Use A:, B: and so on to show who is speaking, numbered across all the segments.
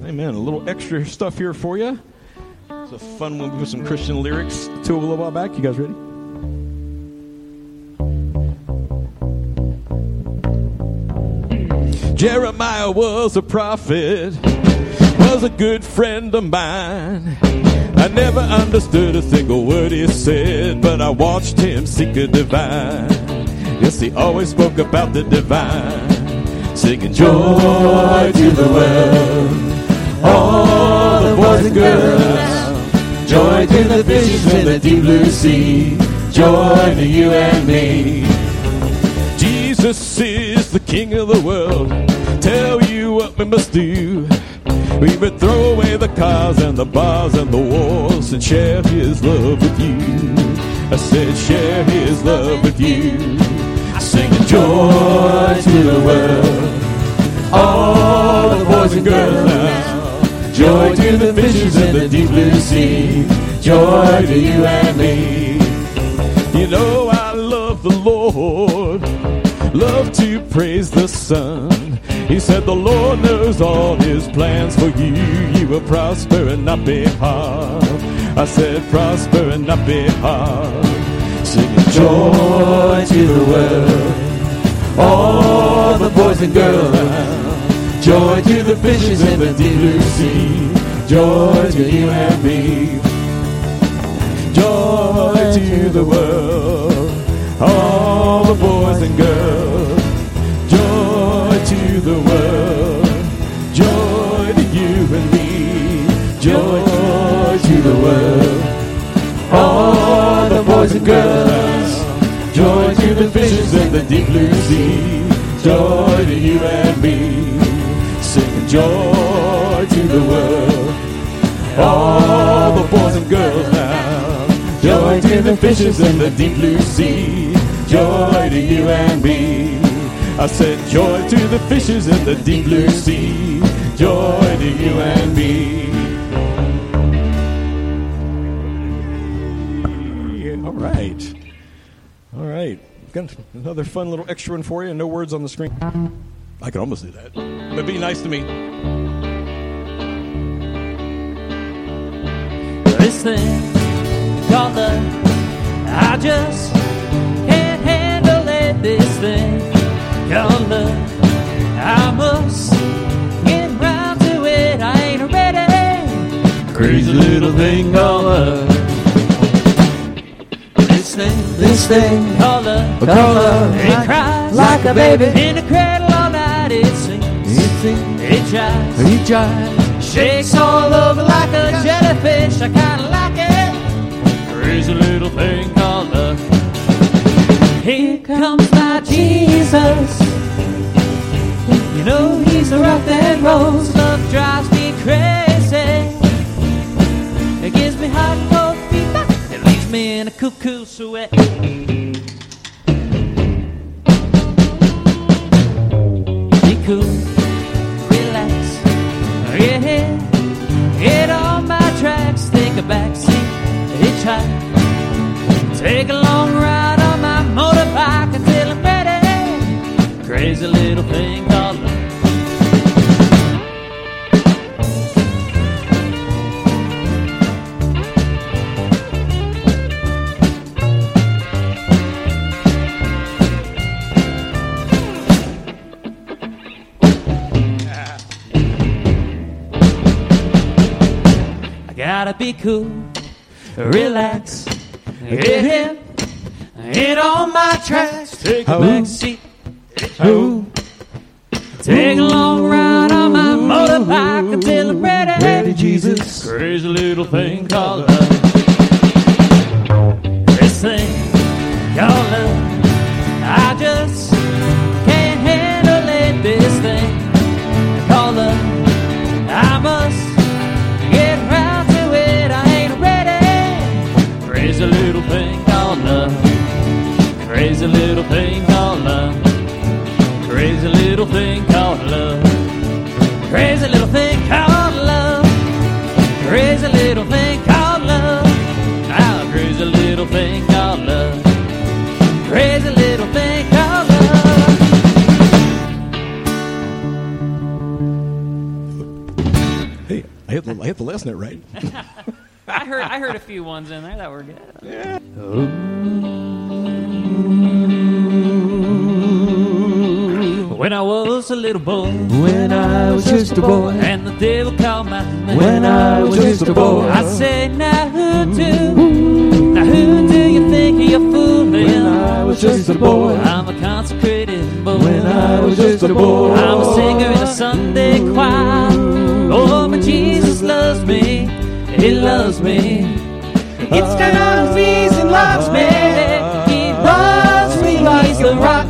A: Amen. A little extra stuff here for you. It's a fun one with some Christian lyrics to a little while back. You guys ready? Jeremiah was a prophet, was a good friend of mine. I never understood a single word he said, but I watched him seek a divine. Yes, he always spoke about the divine, singing joy to the world, all the boys and girls, joy to the fishes in the deep blue sea, joy to you and me. Jesus is the King of the world. Tell you what we must do. We would throw away the cars and the bars and the walls and share his love with you. I said share his love with you. Singing joy to the world, all the boys and girls now. Joy to the fishes in the deep blue sea, joy to you and me. You know I love the Lord, love to praise the Son. He said the Lord knows all his plans for you. You will prosper and not be harmed. I said prosper and not be harmed. Singing joy to the world, all the boys and girls. Joy to the fishes in the deep blue sea, joy to you and me. Joy to the world, all the boys and girls. Joy to the world, joy to you and me. Joy to the world, all the boys and girls. Joy to the fishes in the deep blue sea, joy to you and me. Singing joy to the world, all the boys and girls now. Joy to the fishes in the deep blue sea, joy to you and me. I said joy to the fishes in the deep blue sea, joy to you and me. Yeah, all right. All right. Got another fun little extra one for you. No words on the screen. I could almost do that. But be nice to me.
B: This thing called love, I just can't handle it. This thing called love, I must get round to it. I ain't ready. Crazy little thing called love. This thing called love, it cries like a baby in the cradle all night. It sings, it jives, shakes all over like a jellyfish. I kinda like it. Crazy little thing called love. Here comes my Jesus. You know he's the rock that rolls. Love drives me crazy. It gives me hot and cold feet. It leaves me in a cuckoo sweat. Be cool, relax, get on my tracks. Take a backseat, hitchhike, take a long ride on my motorbike until I'm ready. Crazy little thing called love. Gotta be cool, relax, get on my tracks, take a back seat, take a long ride on my motorbike until I'm ready.
A: Ready, Jesus.
B: Crazy little thing called love. This thing called love, I just can't handle it. This thing called love, I must get round. Crazy little thing called love. Crazy little thing called love. Crazy little thing called love. Crazy little thing called love. Crazy little thing called love. Ah, crazy little thing called love. Crazy little thing called love.
A: Hey, I hit the last note right.
B: I heard a few ones in there that were good.
A: Yeah.
B: When I was a little boy,
C: When I was just a boy,
B: and the devil called my name.
C: when I was just a boy,
B: I said, now who do you think you're fooling?
C: when I was just a boy,
B: I'm a consecrated boy.
C: when I was just a boy,
B: I'm a singer in a Sunday choir. Oh, my Jesus loves me. He loves me. Gets down on his knees and loves me. He loves me. He's the rock.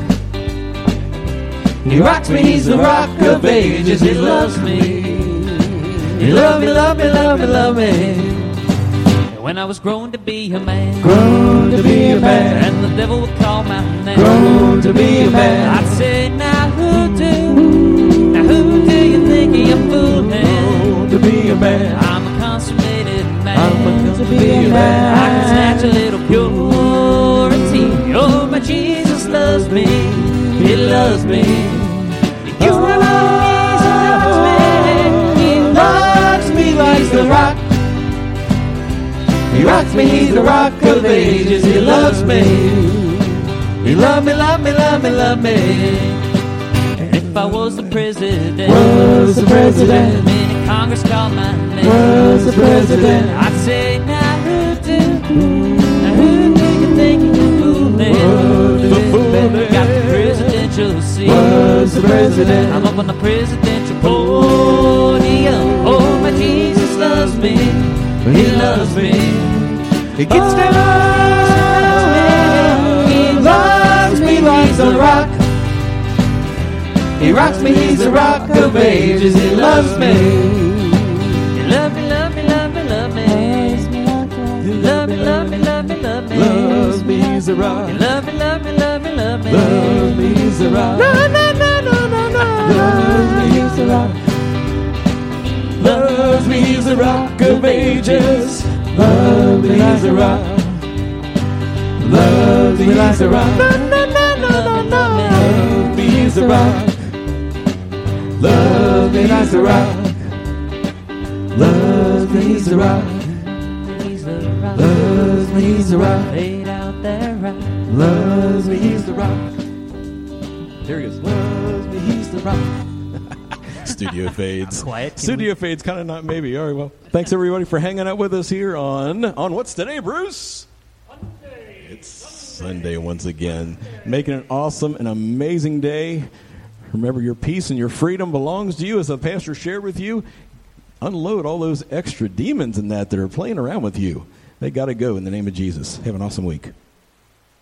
B: He rocks me. He's the rock of ages. He loves me. He love me, love me, love me, love me. When I was growing to be a man,
C: grown to be a man,
B: and the devil would call my name,
C: grown to be a man,
B: I'd say, now who do you think you're fooling?
C: grown to be a man,
B: I'm a consummated man.
C: I'm a to be a man.
B: I can snatch a little purity. Oh, my Jesus loves me. He loves me. He gives me love. He loves me like the rock. He rocks me, he's the rock of ages. He loves me. He love me, love me, love me, love me. If I was the president,
C: was the president,
B: men in Congress called my name,
C: was the president,
B: I'd say, now who do you think you're fooling? Got the presidential seat,
C: was the president,
B: I'm up on the presidential podium. Oh, my Jesus loves me. He loves me. He gets down on me. He loves me like the rock. He rocks me. He's the rock of ages. He loves me. He love me, love me, love me, love me. He love me, love me, love me, love me.
C: loves me, he's the rock,
B: He love me, love me, love me, love me.
C: loves me, he's the rock,
B: No, no, no, no, no, no.
C: loves me, he's the rock,
A: Loves me, he's the rock of ages.
C: loves me, he's the rock, loves me, he's the rock,
B: No, no, no, no, no, no.
C: loves me, he's the rock, loves me, he's the rock, loves me, he's the rock,
B: He's the rock.
C: loves me, he's the rock,
B: Laid out there right.
C: loves me, he's the rock,
A: There he is.
C: loves me, he's the rock.
A: Studio fades.
B: Quiet.
A: Studio fades, kind of not maybe. All right, well, thanks everybody for hanging out with us here on what's today, Bruce? Sunday. It's Sunday once again. Making an awesome and amazing day. Remember, your peace and your freedom belongs to you, as the pastor shared with you. Unload all those extra demons in that are playing around with you. They got to go in the name of Jesus. Have an awesome week.